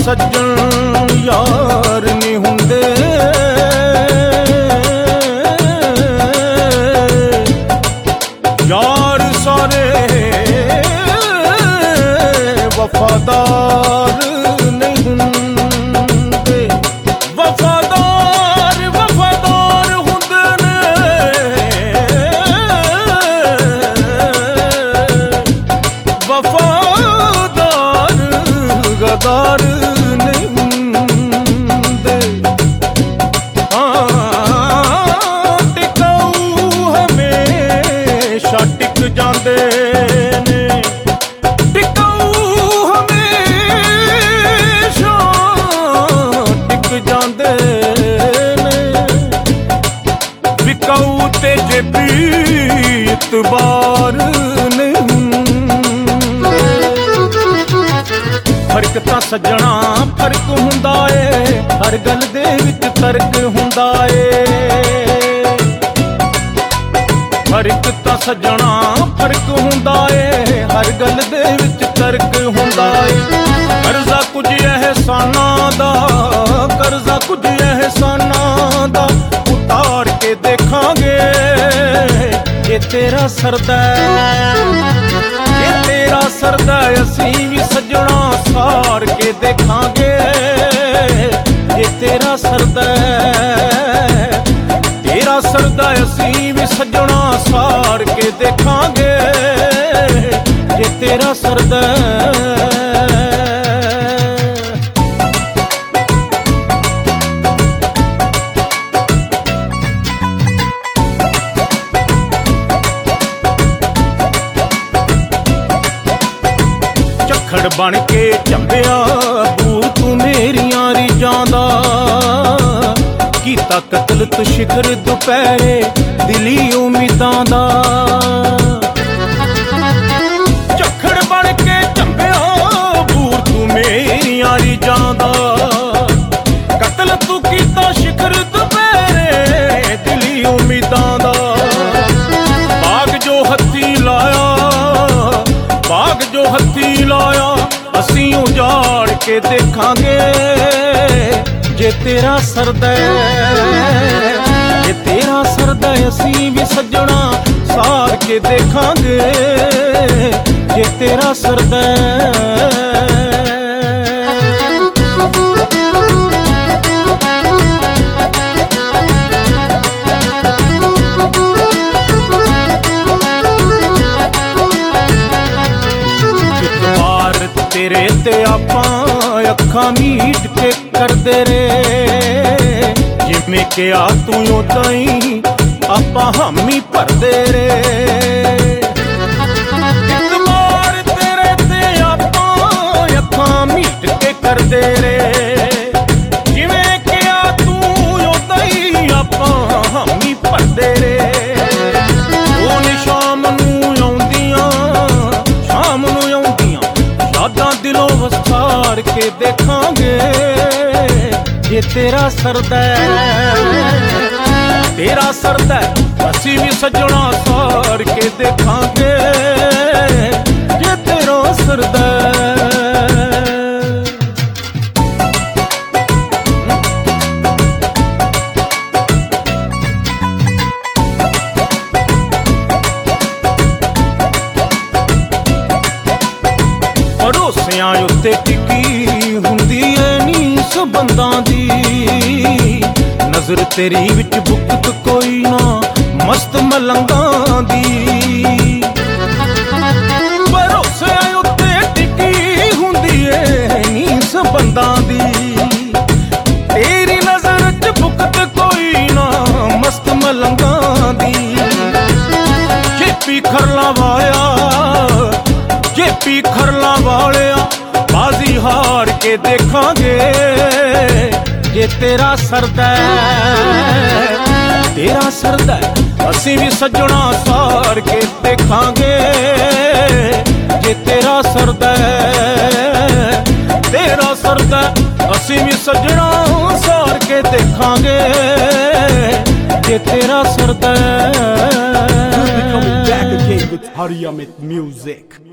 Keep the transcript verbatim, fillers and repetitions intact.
सज्जन यार नहीं हुंदे, यार सारे वफादार नहीं हुंदे। वफादार वफादार हुंदे ने, वफादार गदार नहीं हुंदे। हाँ टिकाऊ हमेशा टिक जांदे ने, टिकाऊ हमेशा टिक जांदे ने। विकाऊ ते जे इतबार नहीं हुंदे। फर्क तां सज्जणा फर्क हुंदा ए, हर गल दे विच तर्क हुंदा ए। फर्क तां सज्जणा फर्क हुंदा ए, हर गल दे विच तर्क हुंदा ए। कर्जा कुछ एहसानां दा, कर्जा कुछ एहसानां दा उतार के देखांगे। ये तेरा सरदा ये तेरा सरदा असीं भी सज्जणा सार के देखांगे। ये तेरा सरदा तेरा सरदा असीं भी सज्जणा सार के देखांगे। ये तेरा सरदा झक्खड़ बन के झंबिया बूर तू मेरियां रिजां दा। कीता कतल तू शिखर दुपहरे दिली उम्मीदां दा। झक्खड़ बन के झंबिया बूर तू मेरियां रिजां दा। कतल तू कीता शिखर दुपहरे दिली उम्मीदां दा। बाग जो हत्थी लाया बाग जो हत्थी लाया असीं उजाड़ के देखांगे। जे तेरा सरदा जे तेरा सरदा असीं भी सज्जणा सार के देखांगे। जे तेरा सरदा तेरे ते आपां अखां मीट के करदे रे। जिवें कि आ तू उदां ही आपां हामी भरदे रे। इतबार तेरे ते आपां अखां मीट के करदे रे। जिवें कि आ तू उदां ही आपां हामी भरदे रे। ओन शाम नूं आउंदियां शाम नूं आउंदियां यादां दिलों वसार के देखांगे। ये तेरा सरदा तेरा सरदा असीं भी सज्जणा सार के देखांगे। ये तेरा सरदा भरोसियां उत्ते टिकी हुंदी ऐ नी सबंदां दी। नजर तेरी विच बुकत कोई ना मस्त मलंगां दी। भरोसियां उत्ते टिकी हुंदी ऐ नी सबंदां दी। तेरी नजर च बुकत कोई ना मस्त मलंगां दी। जेपी खरला वाया जेपी खरला वालिया बाजी हार के देखांगे। जे तेरा सरदा तेरा सरदा असीं भी सज्जणा सार के देखांगे। जे तेरा सरदा तेरा सरदा असीं भी सज्जणा सार के देखांगे। जे तेरा सरदा We'll be coming back again with Hariyamit music.